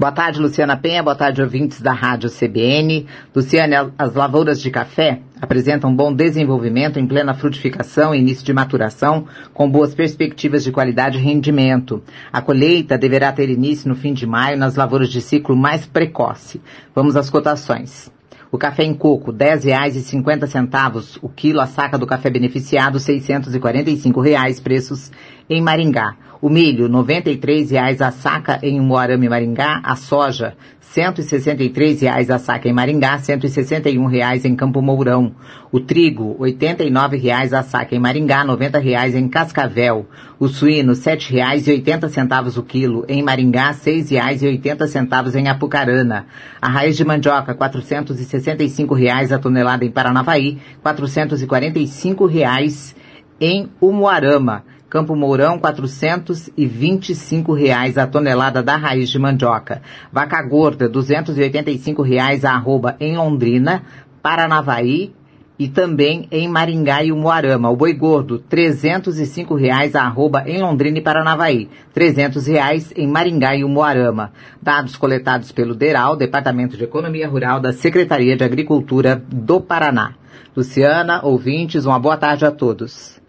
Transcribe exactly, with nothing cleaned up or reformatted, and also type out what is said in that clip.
Boa tarde, Luciana Penha. Boa tarde, ouvintes da Rádio C B N. Luciana, as lavouras de café apresentam bom desenvolvimento em plena frutificação e início de maturação, com boas perspectivas de qualidade e rendimento. A colheita deverá ter início no fim de maio nas lavouras de ciclo mais precoce. Vamos às cotações. O café em coco, dez reais e cinquenta centavos o quilo, a saca do café beneficiado, seiscentos e quarenta e cinco reais, preços em Maringá. O milho, noventa e três reais a saca em Umuarama e Maringá. A soja, cento e sessenta e três reais a saca em Maringá, cento e sessenta e um reais em Campo Mourão. O trigo, oitenta e nove reais a saca em Maringá, noventa reais em Cascavel. O suíno, sete reais e oitenta centavos o quilo em Maringá, seis reais e oitenta centavos em Apucarana. A raiz de mandioca, quatrocentos e sessenta e cinco reais a tonelada em Paranavaí, quatrocentos e quarenta e cinco reais em Umuarama. Campo Mourão, quatrocentos e vinte e cinco reais a tonelada da raiz de mandioca. Vaca gorda, duzentos e oitenta e cinco reais a arroba em Londrina, Paranavaí e também em Maringá e Umuarama. O boi gordo, trezentos e cinco reais a arroba em Londrina e Paranavaí, trezentos reais em Maringá e Umuarama. Dados coletados pelo DERAL, Departamento de Economia Rural da Secretaria de Agricultura do Paraná. Luciana, ouvintes, uma boa tarde a todos.